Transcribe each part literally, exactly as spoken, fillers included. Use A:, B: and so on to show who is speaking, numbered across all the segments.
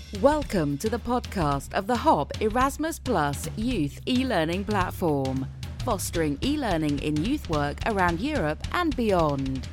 A: Welcome to the podcast of the Hop Erasmus Plus Youth e-learning platform, fostering e-learning in youth work around Europe and beyond.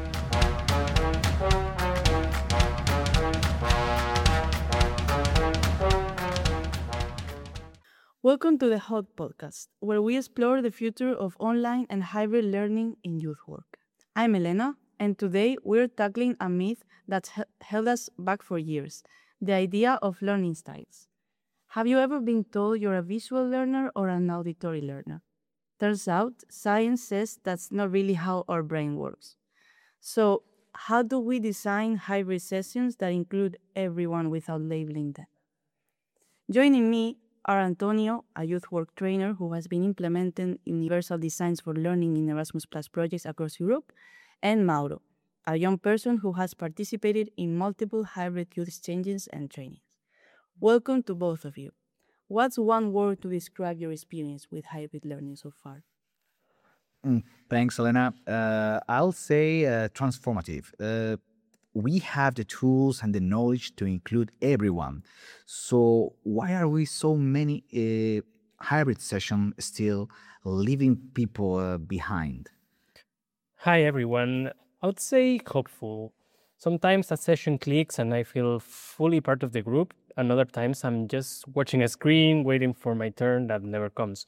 B: Welcome to the Hop Podcast, where we explore the future of online and hybrid learning in youth work. I'm Elena, and today we're tackling a myth that's he- held us back for years: the idea of learning styles. Have you ever been told you're a visual learner or an auditory learner? Turns out, science says that's not really how our brain works. So, how do we design hybrid sessions that include everyone without labeling them? Joining me are Antonio, a youth work trainer who has been implementing universal designs for learning in Erasmus Plus projects across Europe, and Mauro, a young person who has participated in multiple hybrid youth exchanges and trainings. Welcome to both of you. What's one word to describe your experience with hybrid learning so far?
C: Mm, Thanks, Elena. Uh, I'll say uh, transformative. Uh, we have the tools and the knowledge to include everyone. So why are we so many uh, hybrid sessions still leaving people uh, behind?
D: Hi everyone. I would say hopeful. Sometimes a session clicks and I feel fully part of the group, and other times I'm just watching a screen waiting for my turn that never comes.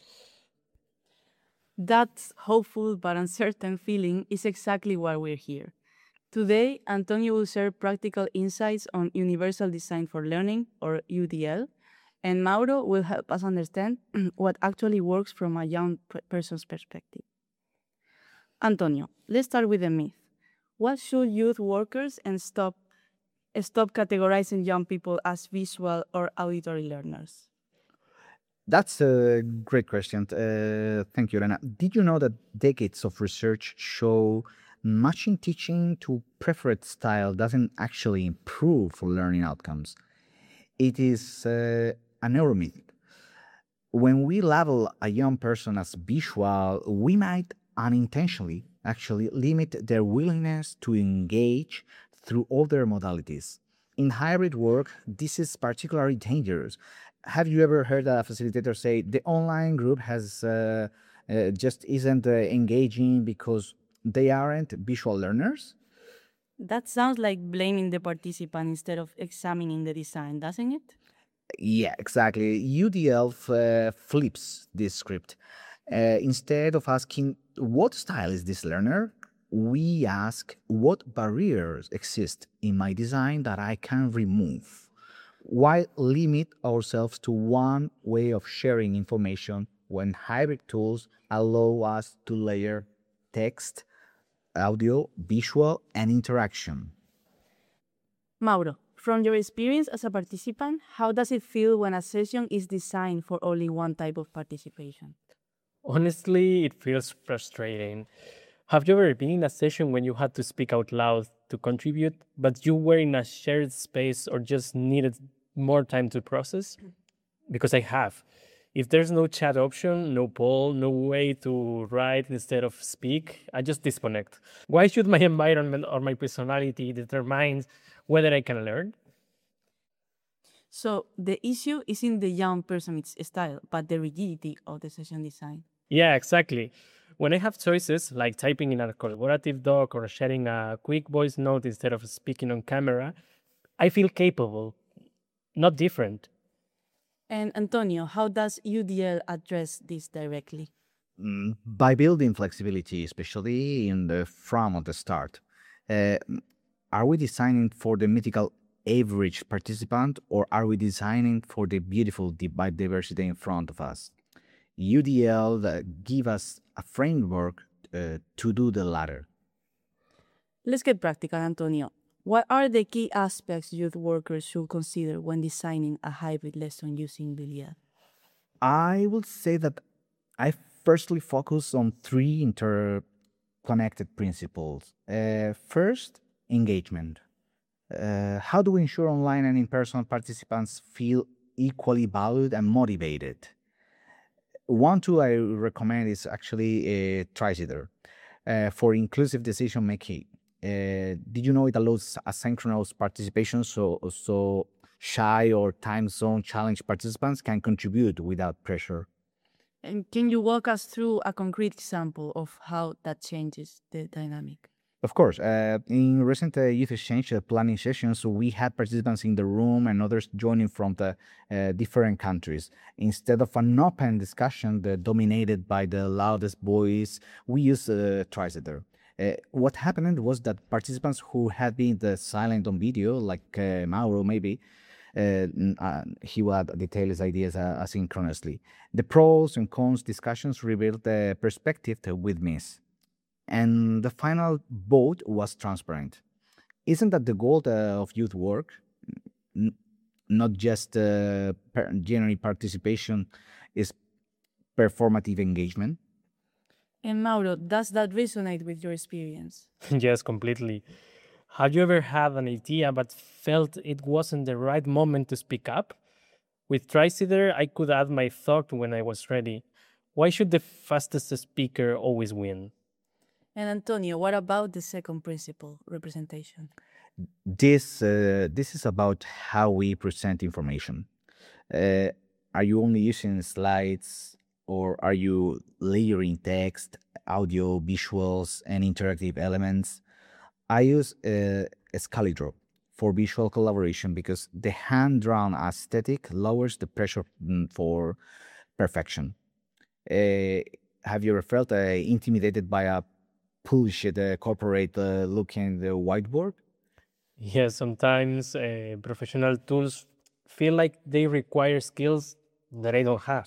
B: That hopeful but uncertain feeling is exactly why we're here. Today, Antonio will share practical insights on Universal Design for Learning, or U D L, and Mauro will help us understand what actually works from a young p- person's perspective. Antonio, let's start with the myth. What should youth workers and stop stop categorizing young people as visual or auditory learners?
C: That's a great question. Uh, thank you, Elena. Did you know that decades of research show matching teaching to preferred style doesn't actually improve learning outcomes? It is uh, a neuromyth. When we label a young person as visual, we might unintentionally actually limit their willingness to engage through other modalities. In hybrid work, this is particularly dangerous. Have you ever heard a facilitator say the online group has uh, uh, just isn't uh, engaging because they aren't visual learners?
B: That sounds like blaming the participant instead of examining the design, doesn't it?
C: Yeah, exactly. U D L f- uh, flips this script. Uh, instead of asking, what style is this learner? We ask, what barriers exist in my design that I can remove? Why limit ourselves to one way of sharing information when hybrid tools allow us to layer text, audio, visual, and interaction?
B: Mauro, from your experience as a participant, how does it feel when a session is designed for only one type of participation?
D: Honestly, it feels frustrating. Have you ever been in a session when you had to speak out loud to contribute, but you were in a shared space or just needed more time to process? Because I have. If there's no chat option, no poll, no way to write instead of speak, I just disconnect. Why should my environment or my personality determine whether I can learn?
B: So the issue isn't the young person's style, but the rigidity of the session design.
D: Yeah, exactly. When I have choices like typing in a collaborative doc or sharing a quick voice note instead of speaking on camera, I feel capable, not different.
B: And Antonio, how does U D L address this directly?
C: Mm, by building flexibility, especially in the from of the start. Uh, are we designing for the mythical average participant, or are we designing for the beautiful di- diversity in front of us? U D L uh, give us a framework uh, to do the latter.
B: Let's get practical, Antonio. What are the key aspects youth workers should consider when designing a hybrid lesson using U D L?
C: I will say that I firstly focus on three interconnected principles. Uh, first, engagement. Uh, how do we ensure online and in person participants feel equally valued and motivated? One tool I recommend is actually uh, Tricider uh, for inclusive decision making. Uh, did you know it allows asynchronous participation? So, so Shy or time zone challenge participants can contribute without pressure.
B: And can you walk us through a concrete example of how that changes the dynamic?
C: Of course, uh, in recent uh, youth exchange uh, planning sessions, we had participants in the room and others joining from the uh, different countries. Instead of an open discussion that dominated by the loudest voice, we used uh, Tricetter. Uh, what happened was that participants who had been the silent on video, like uh, Mauro maybe, uh, n- uh, he will add detail his ideas uh, asynchronously. The pros and cons discussions revealed the perspective to- with Miss, and the final vote was transparent. Isn't that the goal uh, of youth work? N- Not just uh, per- genuine participation, is performative engagement.
B: And Mauro, does that resonate with your experience?
D: Yes, completely. Have you ever had an idea but felt it wasn't the right moment to speak up? With Tricider, I could add my thought when I was ready. Why should the fastest speaker always win?
B: And Antonio, what about the second principle, representation?
C: This uh, this is about how we present information. Uh, are you only using slides, or are you layering text, audio, visuals, and interactive elements? I use uh, Excalibur for visual collaboration because the hand-drawn aesthetic lowers the pressure mm, for perfection. Uh, have you ever felt uh, intimidated by a polished uh, corporate uh, looking the whiteboard?
D: Yes, sometimes uh, professional tools feel like they require skills that I don't have.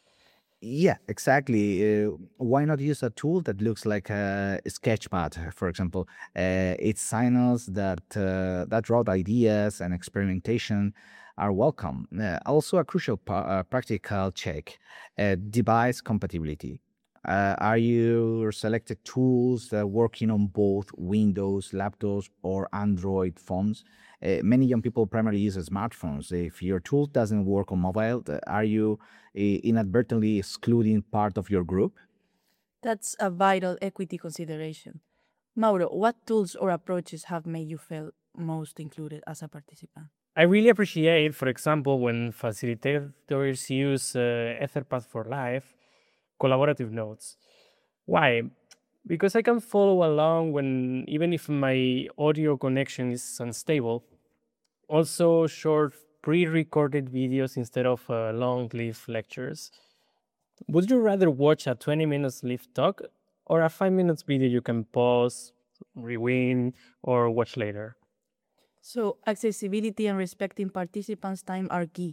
C: Yeah, exactly. Uh, why not use a tool that looks like a sketchpad, for example? Uh, it signals that uh, that raw ideas and experimentation are welcome. Uh, also, a crucial pa- uh, practical check: uh, device compatibility. Uh, are your selected tools uh, working on both Windows, laptops, or Android phones? Uh, many young people primarily use smartphones. If your tool doesn't work on mobile, uh, are you i- inadvertently excluding part of your group?
B: That's a vital equity consideration. Mauro, what tools or approaches have made you feel most included as a participant?
D: I really appreciate, for example, when facilitators use uh, Etherpad for Life collaborative notes. Why? Because I can follow along when even if my audio connection is unstable. Also, short pre-recorded videos instead of uh, long live lectures. Would you rather watch a twenty minutes live talk or a five minutes video you can pause, rewind, or watch later?
B: So, accessibility and respecting participants' time are key.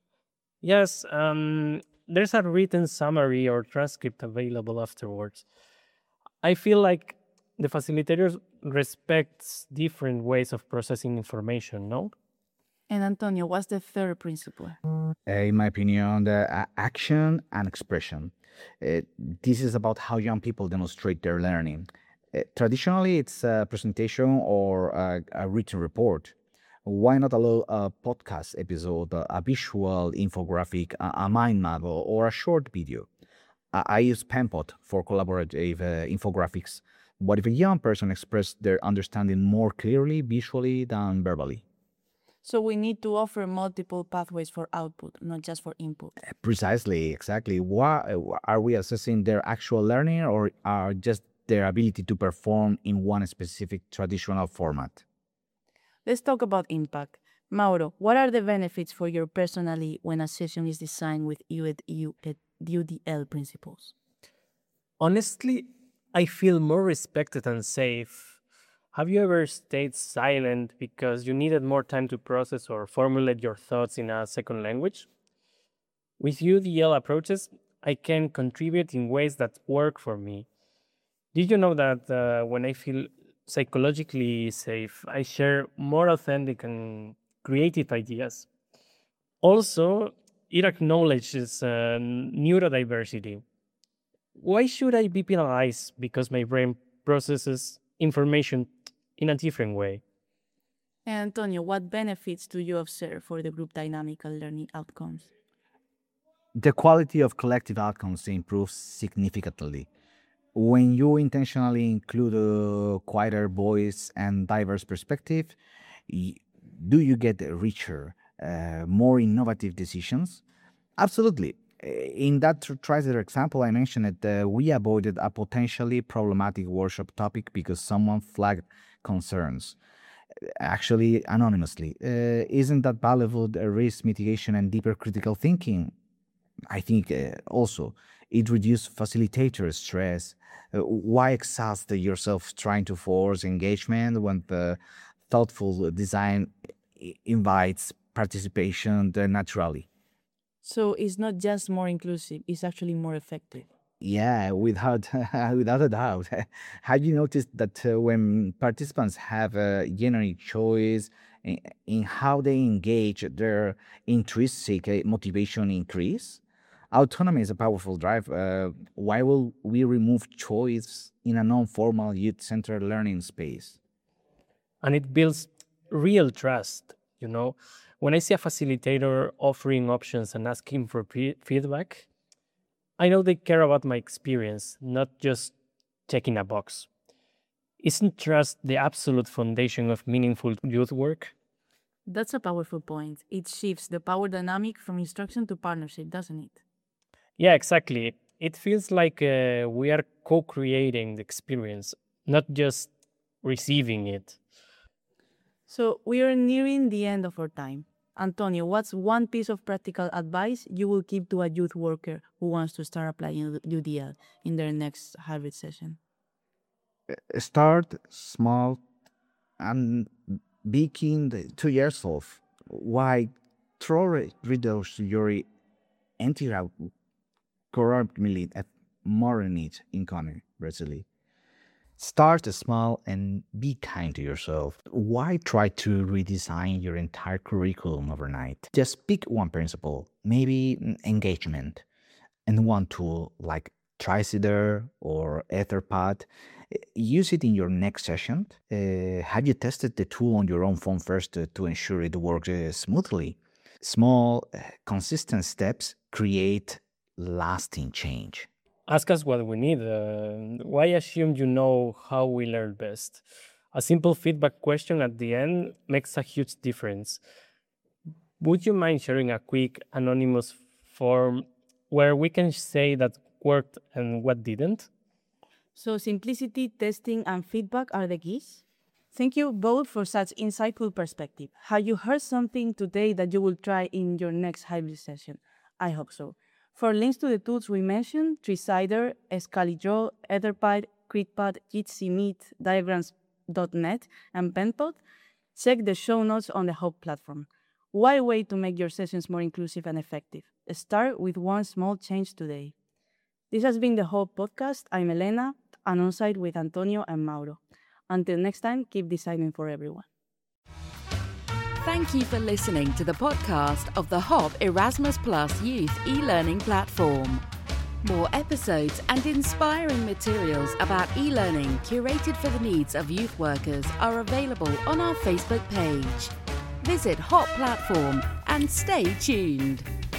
D: Yes, um, there's a written summary or transcript available afterwards. I feel like the facilitators respects different ways of processing information, no?
B: And Antonio, what's the third principle?
C: Uh, in my opinion, the uh, action and expression. Uh, this is about how young people demonstrate their learning. Uh, traditionally, it's a presentation or a, a written report. Why not allow a podcast episode, a, a visual infographic, a, a mind map, or, or a short video? I, I use Penpot for collaborative uh, infographics. What if a young person expressed their understanding more clearly visually than verbally?
B: So, we need to offer multiple pathways for output, not just for input.
C: Precisely, exactly. Why are we assessing their actual learning, or are just their ability to perform in one specific traditional format?
B: Let's talk about impact. Mauro, what are the benefits for you personally when a session is designed with U D L principles?
D: Honestly, I feel more respected and safe. Have you ever stayed silent because you needed more time to process or formulate your thoughts in a second language? With U D L approaches, I can contribute in ways that work for me. Did you know that uh, when I feel psychologically safe, I share more authentic and creative ideas? Also, it acknowledges uh, neurodiversity. Why should I be penalized because my brain processes information in a different way?
B: And Antonio, what benefits do you observe for the group dynamical learning outcomes?
C: The quality of collective outcomes improves significantly. When you intentionally include a quieter voice and diverse perspective, y- do you get richer, uh, more innovative decisions? Absolutely. In that TriCider example I mentioned, it, uh, we avoided a potentially problematic workshop topic because someone flagged concerns, actually anonymously. Uh, isn't that valuable uh, risk mitigation and deeper critical thinking? I think uh, also it reduces facilitator stress. Uh, why exhaust yourself trying to force engagement when the thoughtful design i- invites participation uh, naturally?
B: So it's not just more inclusive, it's actually more effective.
C: Yeah, without without a doubt. Have you noticed that uh, when participants have a genuine choice in, in how they engage, their intrinsic uh, motivation increase? Autonomy is a powerful drive. Uh, why will we remove choice in a non-formal youth-centered learning space?
D: And it builds real trust. You know, when I see a facilitator offering options and asking for pre- feedback, I know they care about my experience, not just checking a box. Isn't trust the absolute foundation of meaningful youth work?
B: That's a powerful point. It shifts the power dynamic from instruction to partnership, doesn't it?
D: Yeah, exactly. It feels like uh, we are co creating the experience, not just receiving it.
B: So we are nearing the end of our time. Antonio, what's one piece of practical advice you will give to a youth worker who wants to start applying U D L in their next hybrid session?
C: Start small and be keen to yourself. Why throw reduce your entire currently at more need in Connor, Brazil. Start small and be kind to yourself. Why try to redesign your entire curriculum overnight? Just pick one principle, maybe engagement, and one tool like TriCider or Etherpad. Use it in your next session. Uh, have you tested the tool on your own phone first to, to ensure it works uh, smoothly? Small, uh, consistent steps create lasting change.
D: Ask us what we need. Uh, why assume you know how we learn best? A simple feedback question at the end makes a huge difference. Would you mind sharing a quick anonymous form where we can say that worked and what didn't?
B: So simplicity, testing, and feedback are the keys. Thank you both for such insightful perspective. Have you heard something today that you will try in your next hybrid session? I hope so. For links to the tools we mentioned, TriCider, Scalidraw, Etherpad, CritPad, Jitsi Meet, Diagrams dot net, and PenPod, check the show notes on the Hub platform. Why wait to make your sessions more inclusive and effective? Start with one small change today. This has been the Hub podcast. I'm Elena, and on site with Antonio and Mauro. Until next time, keep designing for everyone.
A: Thank you for listening to the podcast of the Hub Erasmus Plus Youth e-learning platform. More episodes and inspiring materials about e-learning curated for the needs of youth workers are available on our Facebook page. Visit Hub platform and stay tuned.